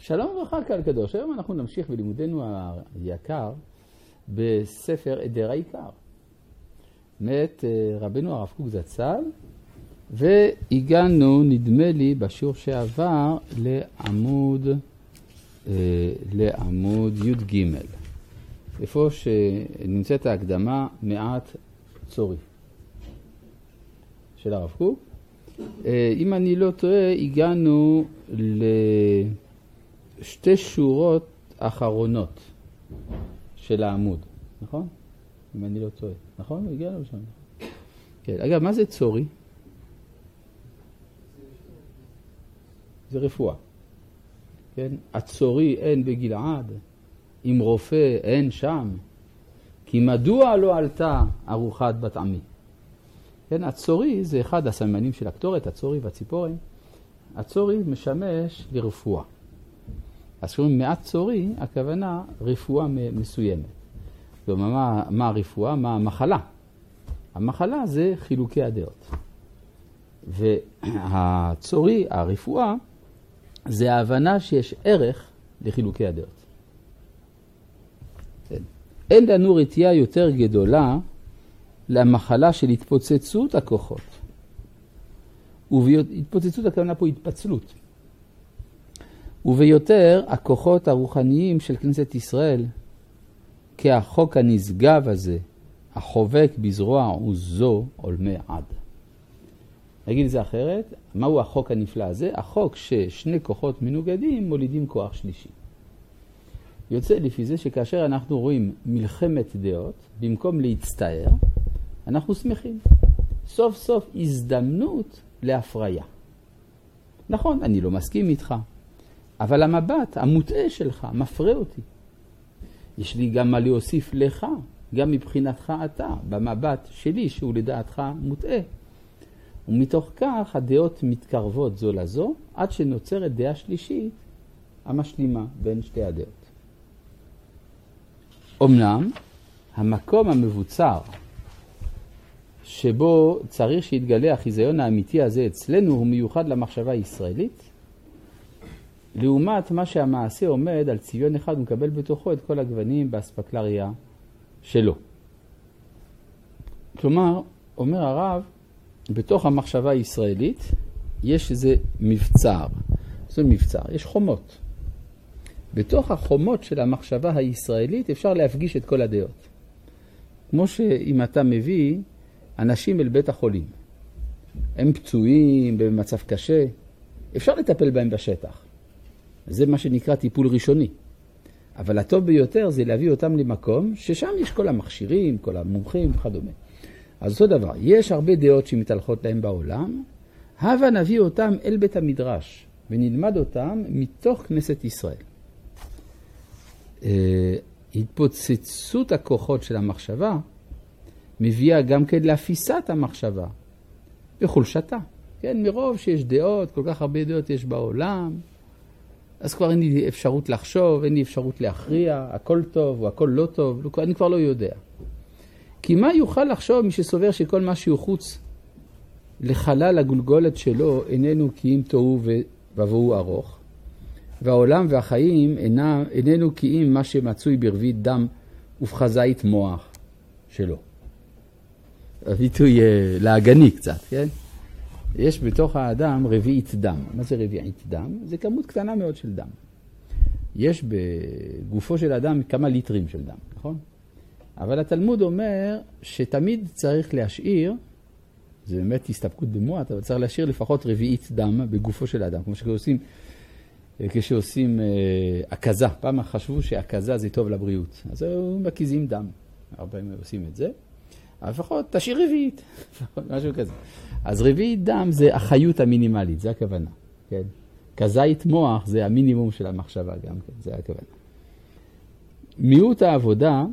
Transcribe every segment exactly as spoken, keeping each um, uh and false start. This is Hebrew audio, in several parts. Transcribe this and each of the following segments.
שלום וברכה קהל קדוש, היום אנחנו נמשיך בלימודנו היקר בספר עדר העיקר. מאת רבנו הרב קוק זצ"ל, והגענו, נדמה לי, בשיעור שעבר לעמוד, לעמוד י' ג', איפה שנמצאת ההקדמה מעט צורי של הרב קוק. אם אני לא טועה, הגענו לשתי שורות אחרונות של העמוד, נכון? אם אני לא טועה, נכון? הגענו לשם. כן. אגב, מה זה צורי? זה רפואה. כן? הצורי אין בגלעד, עם רופא אין שם, כי מדוע לא עלתה ארוחת בת עמי? כן, הצורי זה אחד הסממנים של הקטורת, הצורי והציפורן. הצורי משמש לרפואה. אז כשאומרים מעט צורי, הכוונה רפואה מסוימת. כלומר, מה, מה הרפואה? מה המחלה? המחלה זה חילוקי הדעות. והצורי, הרפואה, זה ההבנה שיש ערך לחילוקי הדעות. אין לנו רתיעה יותר גדולה למחלה של התפוצצות הכוחות. והתפוצצות הכוונה פה התפצלות. וביותר הכוחות הרוחניים של כנסת ישראל, כי החוק הנשגב הזה, החובק בזרוע עוזו עולמי עד. נגיד את זה אחרת, מהו החוק הנפלא הזה? החוק ששני כוחות מנוגדים מולידים כוח שלישי. יוצא לפי זה שכאשר אנחנו רואים מלחמת דעות, במקום להצטער, אנחנו שמחים. סוף סוף הזדמנות להפריה. נכון, אני לא מסכים איתך, אבל המבט המוטעה שלך מפרה אותי. יש לי גם מה להוסיף לך, גם מבחינתך אתה, במבט שלי שהוא לדעתך מוטעה. ומתוך כך הדעות מתקרבות זו לזו, עד שנוצרת דעה שלישית המשלימה בין שתי הדעות. אמנם, המקום המבוצר שבו צריך שיתגלה החיזיון האמיתי הזה אצלנו הוא מיוחד למחשבה הישראלית, לעומת מה שהמעשה עומד על צביון אחד ומקבל בתוכו את כל הגוונים באספקלריה שלו. כלומר, אומר הרב, בתוך המחשבה הישראלית יש איזה מבצר. זה מבצר, יש חומות. בתוך החומות של המחשבה הישראלית אפשר להפגיש את כל הדעות. כמו שאם אתה מביא אנשים אל בית החולים, הם פצועים במצב קשה, אפשר לטפל בהם בשטח. זה מה שנקרא טיפול ראשוני. אבל הטוב ביותר זה להביא אותם למקום ששם יש כל המכשירים, כל המומחים וכדומה. אז אותו דבר, יש הרבה דעות שמתהלכות להם בעולם, הבה נביא אותם אל בית המדרש ונלמד אותם מתוך כנסת ישראל. התפוצצות הכוחות של המחשבה מביאה גם כן לאפיסת המחשבה וחולשתה. כן, מרוב שיש דעות, כל כך הרבה דעות יש בעולם, אז כבר אין לי אפשרות לחשוב, אין לי אפשרות להכריע, הכל טוב או הכל לא טוב, אני כבר לא יודע. כי מה יוכל לחשוב מי שסובר שכל מה שהוא חוץ לחלל הגולגולת שלו איננו כי אם תוהו ובואו ארוך, והעולם והחיים אינם, איננו כי אם מה שמצוי ברבית דם ובחזאית מוח שלו. הביטוי להגני קצת, כן? יש בתוך האדם רביעית דם. מה זה רביעית דם? זה כמות קטנה מאוד של דם. יש בגופו של אדם כמה ליטרים של דם, נכון? אבל התלמוד אומר שתמיד צריך להשאיר, זה באמת הסתפקות במועט, אבל צריך להשאיר לפחות רביעית דם בגופו של האדם. כמו שעושים, כשעושים הקזה. פעם חשבו שהקזה זה טוב לבריאות. אז הם מקיזים דם. הרבה פעמים עושים את זה. אבל לפחות תשאיר רביעית. משהו כזה. אז רביעית דם זה החיות המינימלית, זה הכוונה. כן? כזית מוח זה המינימום של המחשבה גם כן, זה הכוונה. מיעוט העבודה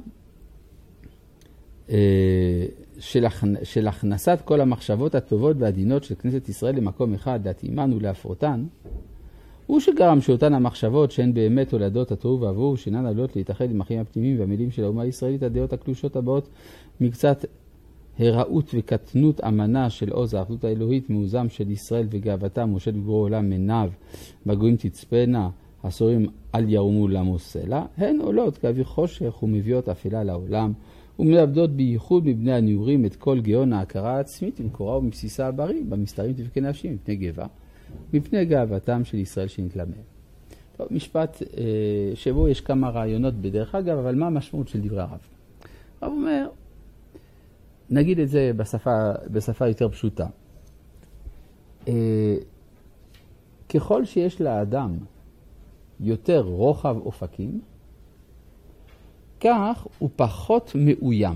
של, של הכנסת כל המחשבות הטובות והדינות של כנסת ישראל למקום אחד, להתאימן ולהפרותן, הוא שגרם שאותן המחשבות שהן באמת הולדות התוהו והבוהו, שאינן עלולות להתאחד עם החיים הפנימיים והמילים של האומה הישראלית, הדעות הקלושות הבאות מקצת הראות וקטנות אמנה של עוז האחדות האלוהית, מעוזם של ישראל וגאוותם, מושל בגבורו עולם מניו, בגויים תצפנה, הסורים אל ירמו לעמוס סלע, הן עולות כאוויר חושך ומביאות אפלה לעולם, ומאבדות בייחוד מבני הנעורים את כל גאון ההכרה העצמית ממקורה ומבסיסה הבריא, במסתרים תבכה נפשי מפני גאווה, מפני גאוותם של ישראל שנתלמד. טוב, משפט אה, שבו יש כמה רעיונות בדרך אגב, אבל מה המשמעות של דברי הרב? הרב אומר, נגיד את זה בשפה, בשפה יותר פשוטה. אה, ככל שיש לאדם יותר רוחב אופקים, כך הוא פחות מאוים.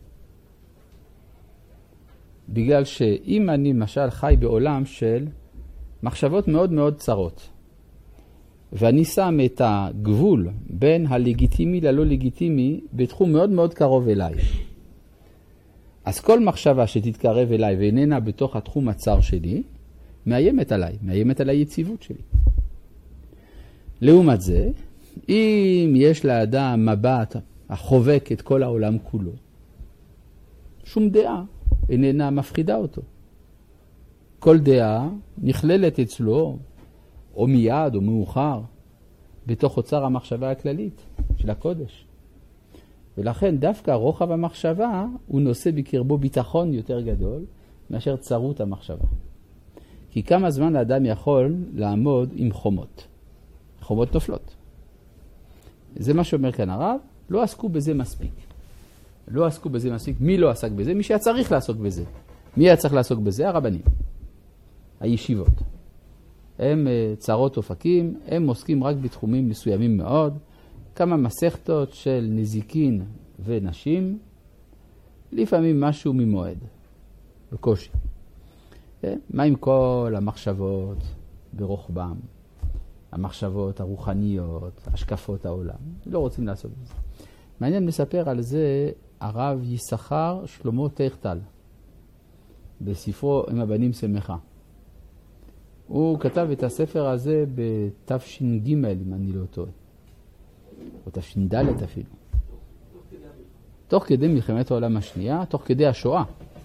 בגלל שאם אני למשל חי בעולם של מחשבות מאוד מאוד צרות, ואני שם את הגבול בין הלגיטימי ללא לגיטימי בתחום מאוד מאוד קרוב אליי, אז כל מחשבה שתתקרב אליי ואיננה בתוך התחום הצר שלי, מאיימת עליי, מאיימת על היציבות שלי. לעומת זה, אם יש לאדם מבט החובק את כל העולם כולו, שום דעה איננה מפחידה אותו. כל דעה נכללת אצלו, או מיד או מאוחר, בתוך אוצר המחשבה הכללית של הקודש. ולכן דווקא רוחב המחשבה הוא נושא בקרבו ביטחון יותר גדול מאשר צרות המחשבה. כי כמה זמן האדם יכול לעמוד עם חומות. חומות נופלות. זה מה שאומר כאן הרב, לא עסקו בזה מספיק. לא עסקו בזה מספיק. מי לא עסק בזה? מי שהיה צריך לעסוק בזה. מי היה צריך לעסוק בזה? הרבנים. הישיבות. הם צרות אופקים, הם עוסקים רק בתחומים מסוימים מאוד. כמה מסכתות של נזיקין ונשים, לפעמים משהו ממועד, בקושי. מה עם כל המחשבות ברוחבם? המחשבות הרוחניות, השקפות העולם. לא רוצים לעשות בזה. מעניין מספר על זה הרב יששכר שלמה טייכטל, בספרו עם הבנים שמחה. הוא כתב את הספר הזה בתש"ג, אם אני לא טועה. או תש"ד אפילו. תוך כדי מלחמת העולם השנייה, תוך כדי השואה.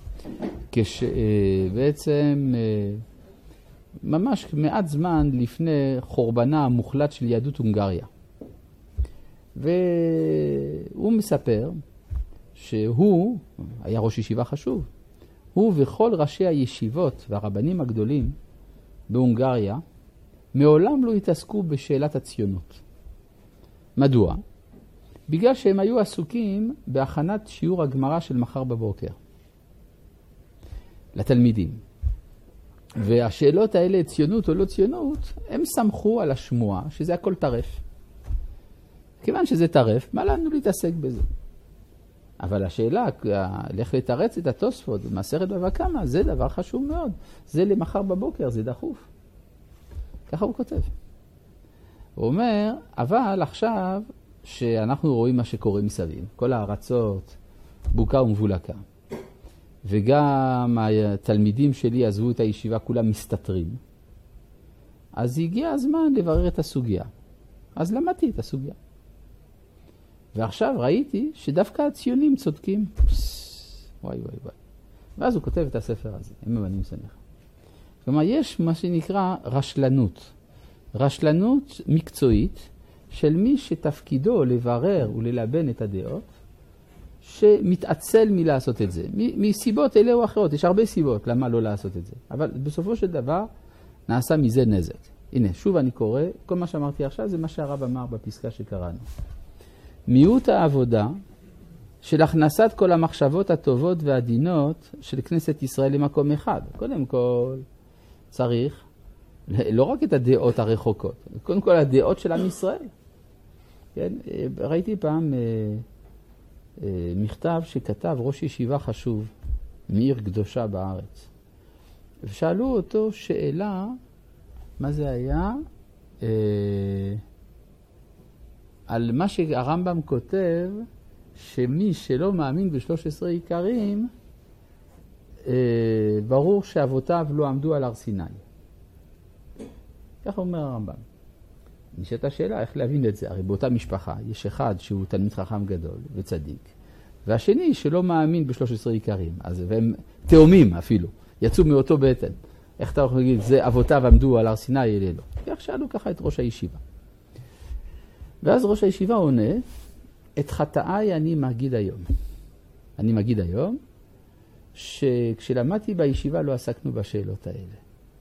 כשבעצם ממש מעט זמן לפני חורבנה המוחלט של יהדות הונגריה. והוא מספר שהוא, היה ראש ישיבה חשוב, הוא וכל ראשי הישיבות והרבנים הגדולים בהונגריה מעולם לא התעסקו בשאלת הציונות. מדוע? בגלל שהם היו עסוקים בהכנת שיעור הגמרא של מחר בבוקר לתלמידים. והשאלות האלה, ציונות או לא ציונות, הם סמכו על השמועה שזה הכל טרף. כיוון שזה טרף, מה לנו להתעסק בזה? אבל השאלה, לך לתרץ את התוספות במסכת בבא קמא, זה דבר חשוב מאוד. זה למחר בבוקר, זה דחוף. ככה הוא כותב. הוא אומר, אבל עכשיו שאנחנו רואים מה שקורה מסביב, כל הארצות, בוקה ומבולקה, וגם התלמידים שלי עזבו את הישיבה, כולם מסתתרים, אז הגיע הזמן לברר את הסוגיה. אז למדתי את הסוגיה. ועכשיו ראיתי שדווקא הציונים צודקים. וואי וואי וואי. ואז הוא כותב את הספר הזה, הם הבנים שמחה. כלומר, יש מה שנקרא רשלנות. רשלנות מקצועית של מי שתפקידו לברר וללבן את הדעות, שמתעצל מלעשות את זה. מסיבות אלה או אחרות, יש הרבה סיבות למה לא לעשות את זה. אבל בסופו של דבר נעשה מזה נזק. הנה, שוב אני קורא, כל מה שאמרתי עכשיו זה מה שהרב אמר בפסקה שקראנו. מיעוט העבודה של הכנסת כל המחשבות הטובות והדינות של כנסת ישראל למקום אחד. קודם כל צריך לא רק את הדעות הרחוקות, קודם כל הדעות של עם ישראל. כן? ראיתי פעם מכתב שכתב ראש ישיבה חשוב מעיר קדושה בארץ. ושאלו אותו שאלה, מה זה היה? על מה שהרמב"ם כותב, שמי שלא מאמין בשלוש עשרה עיקרים, ברור שאבותיו לא עמדו על הר סיני. ככה אומר הרמב"ם. נשאלת השאלה, איך להבין את זה? הרי באותה משפחה יש אחד שהוא תלמיד חכם גדול וצדיק, והשני שלא מאמין בשלוש עשרה עיקרים, אז והם תאומים אפילו, יצאו מאותו בטן. איך אתה יכול להגיד, זה אבותיו עמדו על הר סיני, אלה לא. כך שאלו ככה את ראש הישיבה. ואז ראש הישיבה עונה, את חטאי אני מגיד היום. אני מגיד היום, שכשלמדתי בישיבה לא עסקנו בשאלות האלה.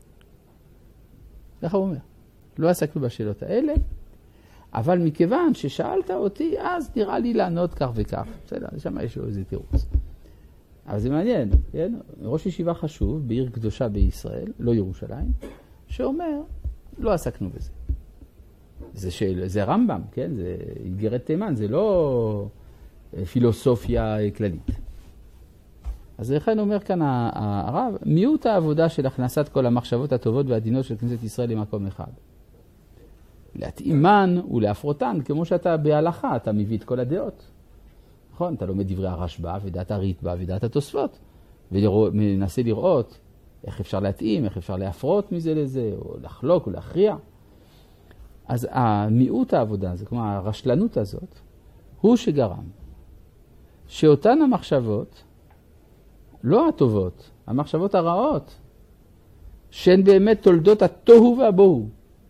ככה הוא אומר. לא עסקנו בשאלות האלה, אבל מכיוון ששאלת אותי, אז נראה לי לענות כך וכך. בסדר, שם יש לו איזה תירוץ. אבל זה מעניין, כן? ראש ישיבה חשוב בעיר קדושה בישראל, לא ירושלים, שאומר, לא עסקנו בזה. זה, של, זה רמב"ם, כן? זה איגרת תימן, זה לא פילוסופיה כללית. אז לכן אומר כאן הרב, מיעוט העבודה של הכנסת כל המחשבות הטובות והדינות של כנסת ישראל למקום אחד. להתאימן ולהפרותן, כמו שאתה בהלכה, אתה מביא את כל הדעות. נכון? אתה לומד דברי הרשב"א ודעת הריטב"א ודעת התוספות, ומנסה לראות איך אפשר להתאים, איך אפשר להפרות מזה לזה, או לחלוק או להכריע. אז המיעוט העבודה הזה, כלומר הרשלנות הזאת, הוא שגרם שאותן המחשבות, לא הטובות, המחשבות הרעות, שהן באמת תולדות התוהו והבוהו,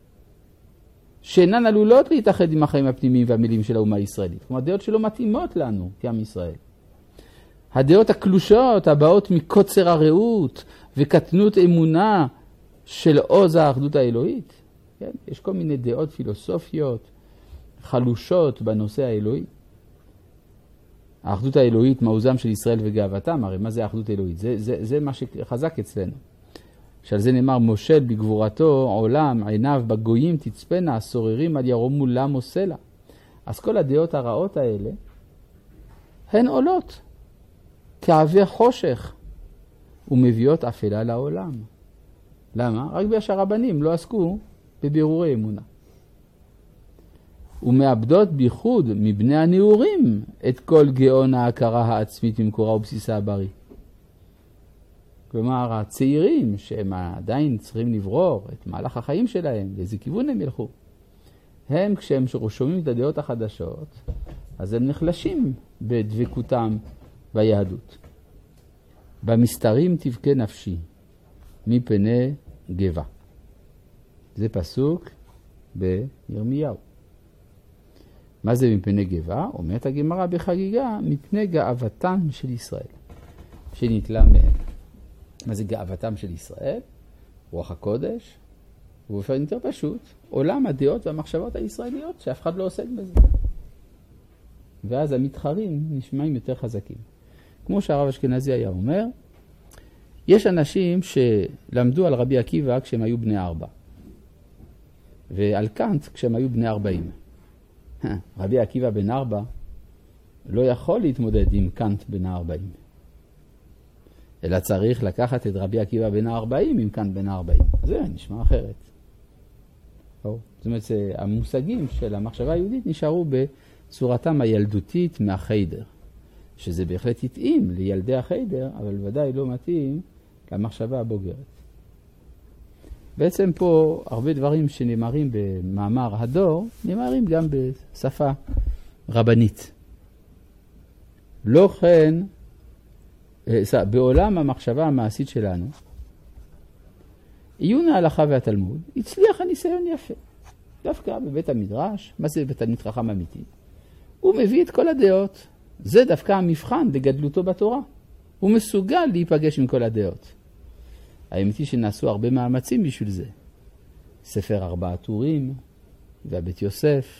שאינן עלולות להתאחד עם החיים הפנימיים והמילים של האומה הישראלית. כלומר, דעות שלא מתאימות לנו כעם ישראל. הדעות הקלושות הבאות מקוצר הרעות וקטנות אמונה של עוז האחדות האלוהית. כן? יש כל מיני דעות פילוסופיות חלושות בנושא האלוהי. האחדות האלוהית, מעוזם של ישראל וגאוותם, הרי מה זה האחדות האלוהית? זה, זה, זה מה שחזק אצלנו. שעל זה נאמר, מושל בגבורתו עולם, עיניו בגויים תצפנה, הסוררים על ירומו למו סלע. אז כל הדעות הרעות האלה, הן עולות כאבי חושך ומביאות אפלה לעולם. למה? רק בגלל שהרבנים לא עסקו בבירורי אמונה. ומאבדות בייחוד מבני הנאורים את כל גאון ההכרה העצמית ממקורה ובסיסה הבריא. כלומר, הצעירים שהם עדיין צריכים לברור את מהלך החיים שלהם, לאיזה כיוון הם ילכו, הם כשהם שומעים את הדעות החדשות, אז הם נחלשים בדבקותם ביהדות. במסתרים תבכה נפשי, מפני גבה. זה פסוק בירמיהו. מה זה מפני גבה? אומרת הגמרא בחגיגה, מפני גאוותם של ישראל, שנתלה מהם. מה זה גאוותם של ישראל? רוח הקודש, ובאופן יותר פשוט, עולם הדעות והמחשבות הישראליות, שאף אחד לא עוסק בזה. ואז המתחרים נשמעים יותר חזקים. כמו שהרב אשכנזי היה אומר, יש אנשים שלמדו על רבי עקיבא כשהם היו בני ארבע, ועל קאנט כשהם היו בני ארבעים. רבי עקיבא בן ארבע לא יכול להתמודד עם קאנט בן הארבעים. אלא צריך לקחת את רבי עקיבא בן הארבעים עם קאנט בן הארבעים. זה נשמע אחרת. או, זאת אומרת, המושגים של המחשבה היהודית נשארו בצורתם הילדותית מהחיידר. שזה בהחלט התאים לילדי החיידר, אבל ודאי לא מתאים למחשבה הבוגרת. בעצם פה הרבה דברים שנאמרים במאמר הדור, נאמרים גם בשפה רבנית. לא כן, בעולם המחשבה המעשית שלנו, עיון ההלכה והתלמוד, הצליח הניסיון יפה. דווקא בבית המדרש, מה זה בתלמיד חכם אמיתי? הוא מביא את כל הדעות. זה דווקא המבחן לגדלותו בתורה. הוא מסוגל להיפגש עם כל הדעות. האמת היא שנעשו הרבה מאמצים בשביל זה. ספר ארבעה טורים, והבית יוסף,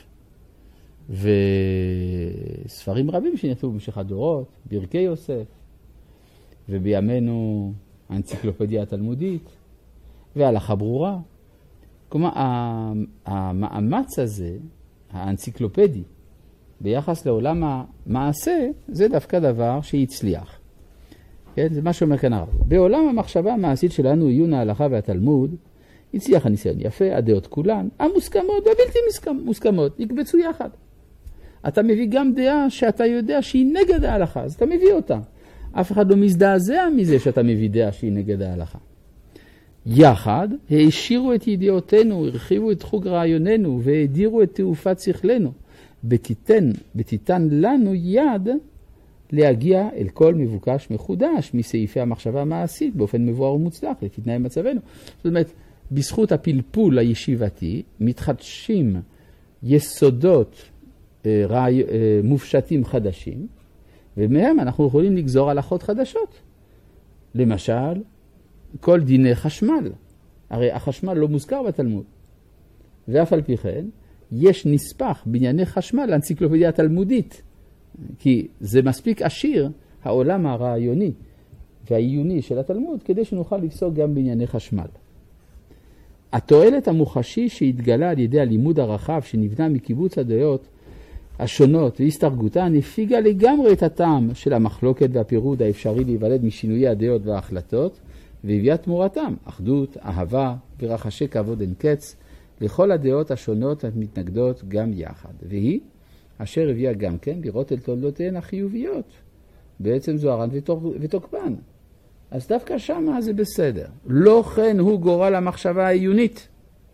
וספרים רבים שנכתבו במשך הדורות, ברכי יוסף, ובימינו האנציקלופדיה התלמודית, והלכה ברורה. כלומר, המאמץ הזה, האנציקלופדי, ביחס לעולם המעשה, זה דווקא דבר שהצליח. כן? זה מה שאומר כאן הרב. בעולם המחשבה המעשית שלנו, עיון ההלכה והתלמוד, הצליח הניסיון יפה, הדעות כולן, המוסכמות והבלתי מוסכמות, נקבצו יחד. אתה מביא גם דעה שאתה יודע שהיא נגד ההלכה, אז אתה מביא אותה. אף אחד לא מזדעזע מזה שאתה מביא דעה שהיא נגד ההלכה. יחד העשירו את ידיעותינו, הרחיבו את חוג רעיוננו, והדירו את תעופת שכלנו. בתיתן, בתיתן לנו יד להגיע אל כל מבוקש מחודש מסעיפי המחשבה המעשית באופן מבואר ומוצלח לתתנאי מצבנו. זאת אומרת, בזכות הפלפול הישיבתי מתחדשים יסודות אה, רעי, אה, מופשטים חדשים, ומהם אנחנו יכולים לגזור הלכות חדשות. למשל, כל דיני חשמל. הרי החשמל לא מוזכר בתלמוד. ואף על פי כן, יש נספח בענייני חשמל לאנציקלופדיה התלמודית. כי זה מספיק עשיר, העולם הרעיוני והעיוני של התלמוד, כדי שנוכל לפסוק גם בענייני חשמל. התועלת המוחשי שהתגלה על ידי הלימוד הרחב שנבנה מקיבוץ הדעות השונות והסתרגותה, נפיגה לגמרי את הטעם של המחלוקת והפירוד האפשרי להיוולד משינויי הדעות וההחלטות, והביאה תמורתם אחדות, אהבה ורחשי כבוד אין קץ לכל הדעות השונות המתנגדות גם יחד. והיא אשר הביאה גם כן לראות אל תולדותיהן החיוביות, בעצם זוהרן ותוקפן. אז דווקא שמה זה בסדר. לא כן הוא גורל המחשבה העיונית.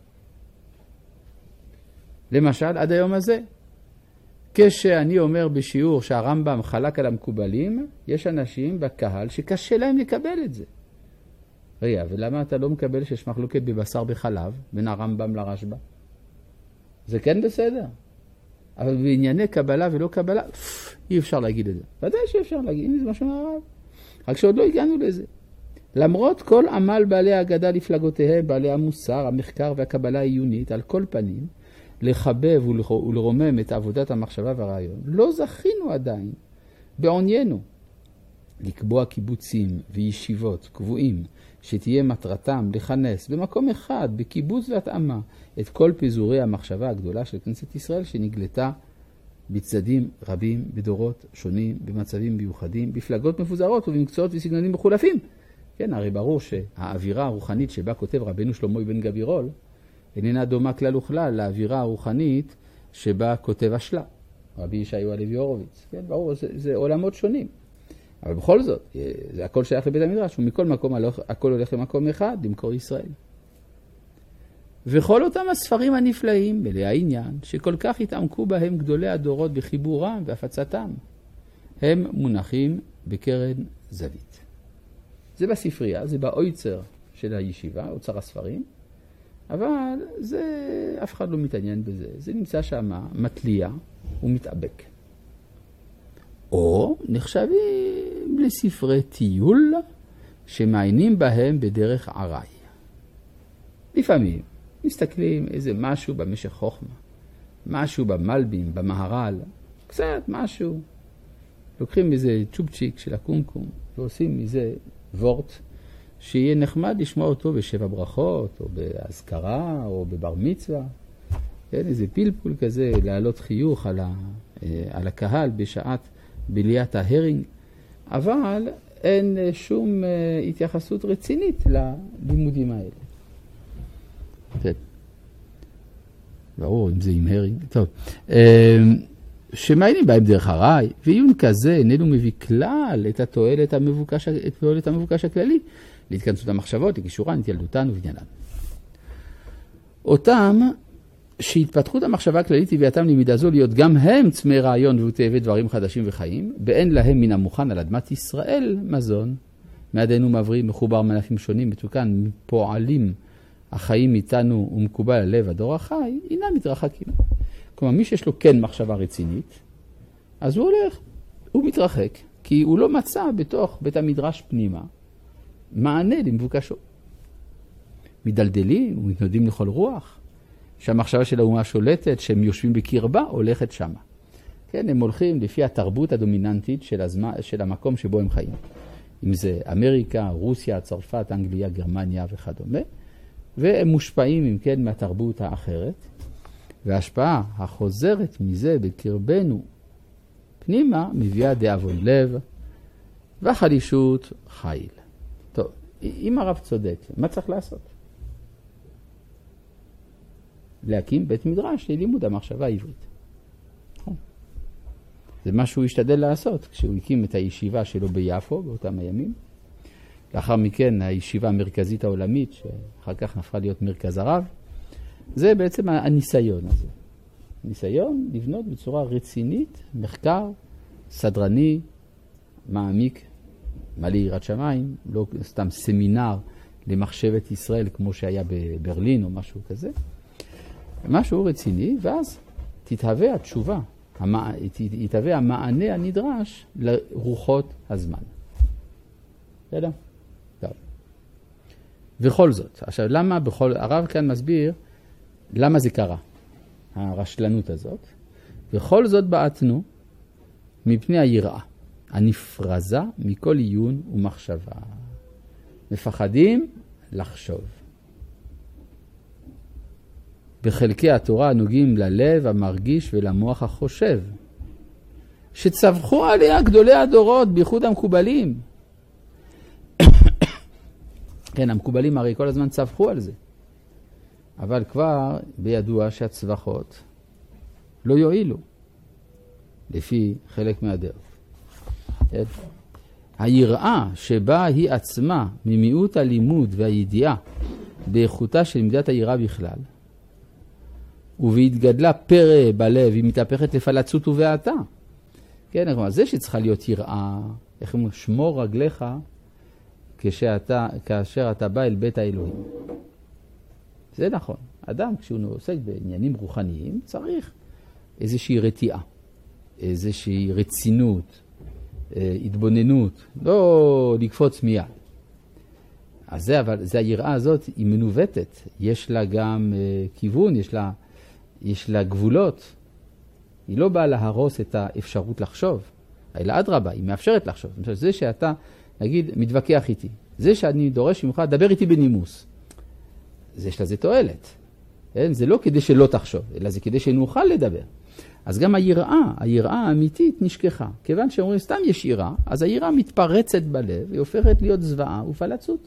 למשל, עד היום הזה, כשאני אומר בשיעור שהרמב"ם חלק על המקובלים, יש אנשים בקהל שקשה להם לקבל את זה. רגע, ולמה אתה לא מקבל שיש מחלוקת בבשר בחלב בין הרמב"ם לרשב"א? זה כן בסדר. אבל בענייני קבלה ולא קבלה, אי אפשר להגיד את זה. ודאי שאפשר להגיד, הנה זה משהו מהרב. רק שעוד לא הגענו לזה. למרות כל עמל בעלי ההגדה לפלגותיהם, בעלי המוסר, המחקר והקבלה העיונית, על כל פנים, לחבב ולרומם את עבודת המחשבה והרעיון, לא זכינו עדיין בעוניינו לקבוע קיבוצים וישיבות קבועים, שתהיה מטרתם לכנס במקום אחד, בקיבוץ והתאמה, את כל פיזורי המחשבה הגדולה של כנסת ישראל, שנגלתה בצדדים רבים, בדורות שונים, במצבים מיוחדים, בפלגות מפוזרות ובמקצועות וסגנונים מחולפים. כן, הרי ברור שהאווירה הרוחנית שבה כותב רבנו שלמה בן גבירול, איננה דומה כלל וכלל לאווירה הרוחנית שבה כותב השלה, רבי ישעיהו הלוי הורוביץ. כן, ברור, זה, זה עולמות שונים. אבל בכל זאת, זה הכל שייך לבית המדרש, ומכל מקום הכל הולך למקום אחד, למקור ישראל. וכל אותם הספרים הנפלאים, מלאי העניין, שכל כך התעמקו בהם גדולי הדורות בחיבורם והפצתם, הם מונחים בקרן זווית. זה בספרייה, זה באויצר של הישיבה, אוצר הספרים, אבל זה, אף אחד לא מתעניין בזה. זה נמצא שם מטליה ומתאבק. או נחשבים לספרי טיול שמעיינים בהם בדרך עראי. לפעמים מסתכלים איזה משהו במשך חוכמה, משהו במלבים, במהר"ל, קצת משהו. לוקחים איזה צ'ופצ'יק של הקומקום ועושים מזה וורט שיהיה נחמד לשמוע אותו בשבע ברכות או בהזכרה או בבר מצווה. כן, איזה פלפול כזה, להעלות חיוך על, ה, על הקהל בשעת בליית ההרינג, אבל אין שום התייחסות רצינית ללימודים האלה. כן. ברור, אם זה עם הרינג. טוב. שמעיינים בהם דרך הראי, ועיון כזה איננו מביא כלל את התועלת המבוקש, את התועלת המבוקש הכללי, להתכנסות המחשבות, לקישורן, התיילדותן ובניינן. אותם שהתפתחות המחשבה הכללית הביאתם למידה זו להיות גם הם צמאי רעיון ותאבי דברים חדשים וחיים, באין להם מן המוכן על אדמת ישראל מזון, מעדנו מעברים מחובר מנפים שונים מתוקן, פועלים החיים איתנו ומקובל הלב הדור החי, אינם מתרחקים. כלומר, מי שיש לו כן מחשבה רצינית, אז הוא הולך, הוא מתרחק, כי הוא לא מצא בתוך בית המדרש פנימה מענה למבוקשו. מדלדלים ומתנודים לכל רוח, שהמחשבה של האומה שולטת, שהם יושבים בקרבה, הולכת שמה. כן, הם הולכים לפי התרבות הדומיננטית של, הזמן, של המקום שבו הם חיים. אם זה אמריקה, רוסיה, צרפת, אנגליה, גרמניה וכדומה, והם מושפעים, אם כן, מהתרבות האחרת, וההשפעה החוזרת מזה בקרבנו פנימה מביאה דאבון לב והחלישות חיל. טוב, אם הרב צודק, מה צריך לעשות? להקים בית מדרש ללימוד המחשבה העברית. זה מה שהוא השתדל לעשות כשהוא הקים את הישיבה שלו ביפו באותם הימים. לאחר מכן הישיבה המרכזית העולמית, שאחר כך נפכה להיות מרכז הרב, זה בעצם הניסיון הזה. ניסיון לבנות בצורה רצינית, מחקר, סדרני, מעמיק, מלא יראת שמיים, לא סתם סמינר למחשבת ישראל כמו שהיה בברלין או משהו כזה. משהו רציני, ואז תתהווה התשובה, תתהווה המענה הנדרש לרוחות הזמן. בסדר? טוב. וכל זאת, עכשיו למה בכל, הרב כאן מסביר למה זה קרה, הרשלנות הזאת. וכל זאת בעטנו מפני היראה, הנפרזה מכל עיון ומחשבה. מפחדים לחשוב. בחלקי התורה הנוגעים ללב המרגיש ולמוח החושב, שצווחו עליה גדולי הדורות, בייחוד המקובלים. כן, המקובלים הרי כל הזמן צווחו על זה. אבל כבר בידוע שהצווחות לא יועילו, לפי חלק מהדרך. היראה שבה היא עצמה ממיעוט הלימוד והידיעה באיכותה של מידת היראה בכלל, ובהתגדלה פרא בלב, היא מתהפכת לפלצות ובעתה. כן, כלומר, זה שצריכה להיות יראה, איך אומרים, שמור רגליך כשאתה, כאשר אתה בא אל בית האלוהים. זה נכון. אדם, כשהוא עוסק בעניינים רוחניים, צריך איזושהי רתיעה, איזושהי רצינות, התבוננות, לא לקפוץ מיד. אז זה, אבל זה היראה הזאת, היא מנווטת. יש לה גם uh, כיוון, יש לה, יש לה גבולות. היא לא באה להרוס את האפשרות לחשוב, אלא אדרבה, היא מאפשרת לחשוב. למשל, זה שאתה, נגיד, מתווכח איתי, זה שאני דורש ממך, דבר איתי בנימוס. זה יש לזה תועלת. כן? זה לא כדי שלא תחשוב, אלא זה כדי שנוכל לדבר. אז גם היראה, היראה האמיתית נשכחה. כיוון שאומרים, סתם יש יראה, אז היראה מתפרצת בלב, היא הופכת להיות זוועה ופלצות.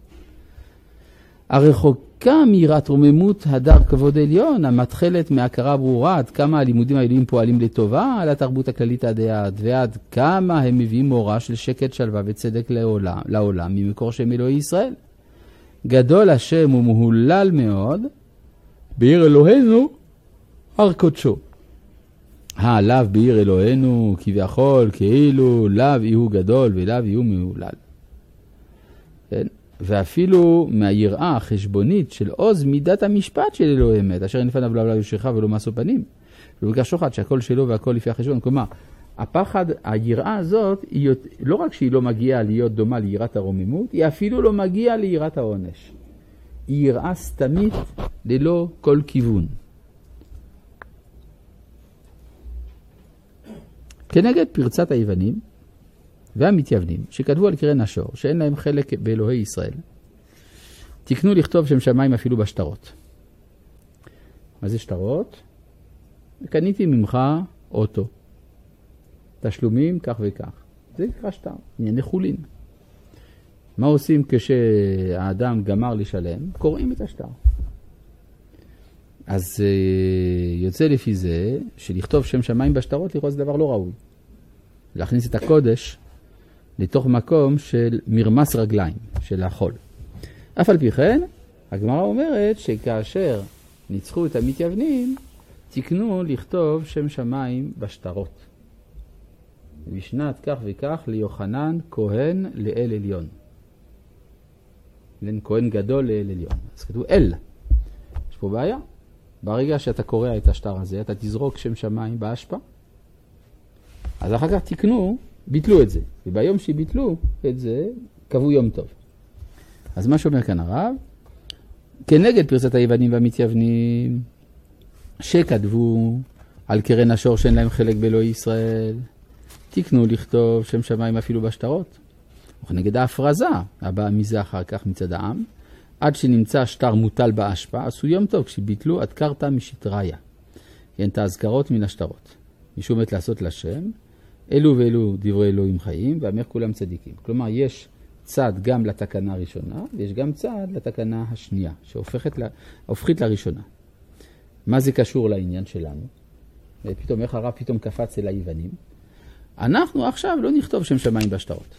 הרחוקה מיראת רוממות הדר כבוד עליון, המתחלת מהכרה ברורה, עד כמה הלימודים האלוהיים פועלים לטובה על התרבות הכללית עד היעד, ועד כמה הם מביאים מורה של שקט, שלווה וצדק לעולם, לעולם ממקור שם אלוהי ישראל. גדול השם ומהולל מאוד, בעיר אלוהינו הר קודשו. הלאו בעיר אלוהינו כביכול כאילו לאו יהיו גדול ולאו יהיו מהולל. כן? ואפילו מהיראה החשבונית של עוז מידת המשפט של אלוהי אמת, אשר אין לפניו לא יושרך ולא משוא פנים, ובקש שוחד שהכל שלו והכל לפי החשבון. כלומר, הפחד, היראה הזאת, היא, לא רק שהיא לא מגיעה להיות דומה ליראת הרוממות, היא אפילו לא מגיעה ליראת העונש. היא יראה סתמית ללא כל כיוון. כנגד פרצת היוונים והמתייוונים שכתבו על קרן השור שאין להם חלק באלוהי ישראל, תקנו לכתוב שם שמיים אפילו בשטרות. מה זה שטרות? קניתי ממך אוטו, תשלומים כך וכך. זה נקרא שטר, ענייני חולין. מה עושים כשהאדם גמר לשלם? קוראים את השטר. אז יוצא לפי זה שלכתוב שם שמיים בשטרות לראות זה דבר לא ראוי. להכניס את הקודש לתוך מקום של מרמס רגליים, של החול. אף על פי כן, הגמרא אומרת שכאשר ניצחו את המתייוונים, תקנו לכתוב שם שמיים בשטרות. בשנת כך וכך ליוחנן כהן לאל עליון. בין כהן גדול לאל עליון. אז כתוב אל. יש פה בעיה. ברגע שאתה קורא את השטר הזה, אתה תזרוק שם שמיים באשפה. אז אחר כך תקנו, ביטלו את זה. וביום שביטלו את זה, קבעו יום טוב. אז מה שאומר כאן הרב, כנגד פרצת היוונים והמתייוונים, שכתבו על קרן השור שאין להם חלק באלוהי ישראל, תקנו לכתוב שם שמיים אפילו בשטרות. וכנגד ההפרזה, הבאה מזה אחר כך מצד העם, עד שנמצא שטר מוטל באשפה, עשו יום טוב כשביטלו עד קרתא משטריה. כן, את ההזכרות מן השטרות. משום מת לעשות לשם, אלו ואלו דברי אלוהים חיים, ואמר כולם צדיקים. כלומר, יש צד גם לתקנה הראשונה, ויש גם צד לתקנה השנייה, שהופכת לה, הופכית לראשונה. מה זה קשור לעניין שלנו? פתאום, איך הרב פתאום קפץ אל היוונים? אנחנו עכשיו לא נכתוב שם שמיים בשטרות.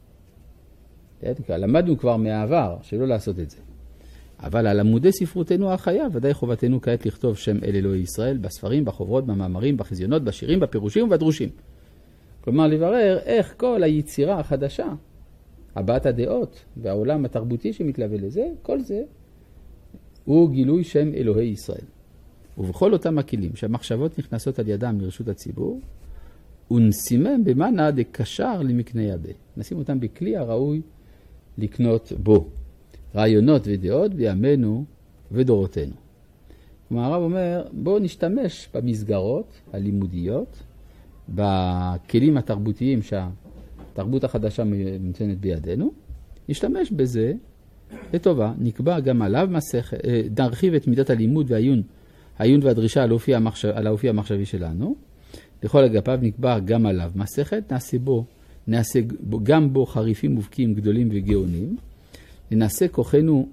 למדנו כבר מהעבר שלא לעשות את זה. אבל על עמודי ספרותנו החיה, ודאי חובתנו כעת לכתוב שם אל אלוהי ישראל, בספרים, בחוברות, במאמרים, בחזיונות, בשירים, בפירושים ובדרושים. כלומר, לברר איך כל היצירה החדשה, הבעת הדעות והעולם התרבותי שמתלווה לזה, כל זה הוא גילוי שם אלוהי ישראל. ובכל אותם הכלים שהמחשבות נכנסות על ידם מרשות הציבור, ונשימם במנה דקשר למקנה ידי. נשים אותם בכלי הראוי לקנות בו. רעיונות ודעות בימינו ודורותינו. כלומר, הרב אומר, בואו נשתמש במסגרות הלימודיות, בכלים התרבותיים שהתרבות החדשה מציינת בידינו, נשתמש בזה לטובה. נקבע גם עליו מסכת, נרחיב את מידת הלימוד והעיון, העיון והדרישה על האופי המחשב, על האופי המחשבי שלנו. לכל אגפיו נקבע גם עליו מסכת, נעשה בו, נעשה גם בו חריפים מובקים גדולים וגאונים, ננסה כוחנו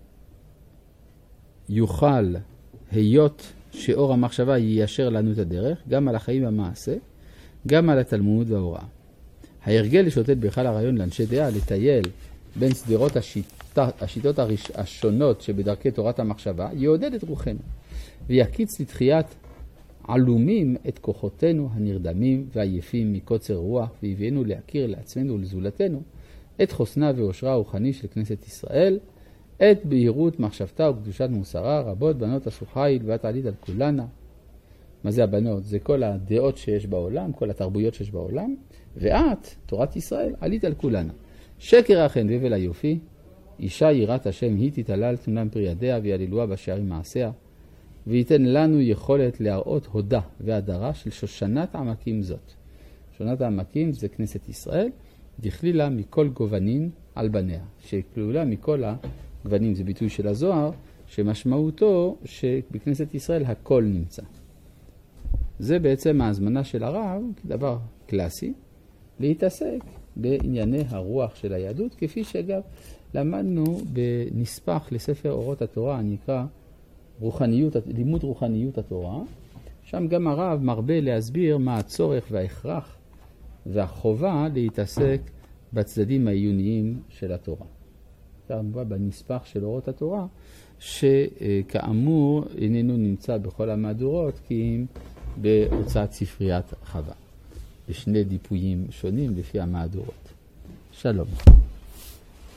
יוכל היות שאור המחשבה יישר לנו את הדרך, גם על החיים והמעשה, גם על התלמוד וההוראה. ההרגל לשוטט בהיכל הרעיון לאנשי דעה, לטייל בין סדרות השיטה, השיטות השונות שבדרכי תורת המחשבה, יעודד את רוחנו, ויקיץ לתחיית עלומים את כוחותינו הנרדמים והעייפים מקוצר רוח, והביאנו להכיר לעצמנו ולזולתנו את חוסנה ואושרה הרוחני של כנסת ישראל, את בהירות מחשבתה וקדושת מוסרה, רבות בנות עשו חיל ואת עלית על כולנה. מה זה הבנות? זה כל הדעות שיש בעולם, כל התרבויות שיש בעולם, ואת, תורת ישראל, עלית על כולנה. שקר החן ובל היופי, אישה יראת השם היא תתעלל תנם פרי ידיה ויעלילוה בשערים מעשיה, וייתן לנו יכולת להראות הודה והדרה של שושנת עמקים זאת. שושנת העמקים זה כנסת ישראל, דכלילה מכל גוונים על בניה, שכלולה מכל הגוונים, זה ביטוי של הזוהר, שמשמעותו שבכנסת ישראל הכל נמצא. זה בעצם ההזמנה של הרב, כדבר קלאסי, להתעסק בענייני הרוח של היהדות, כפי שאגב למדנו בנספח לספר אורות התורה, הנקרא רוחניות, לימוד רוחניות התורה, שם גם הרב מרבה להסביר מה הצורך וההכרח והחובה להתעסק בצדדים העיוניים של התורה. זה מובא בנספח של אורות התורה, שכאמור איננו נמצא בכל המהדורות, כי אם בהוצאת ספריית חווה, בשני דיפויים שונים לפי המהדורות. שלום.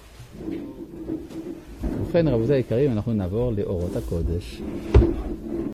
ובכן רבותיי היקרים, אנחנו נעבור לאורות הקודש.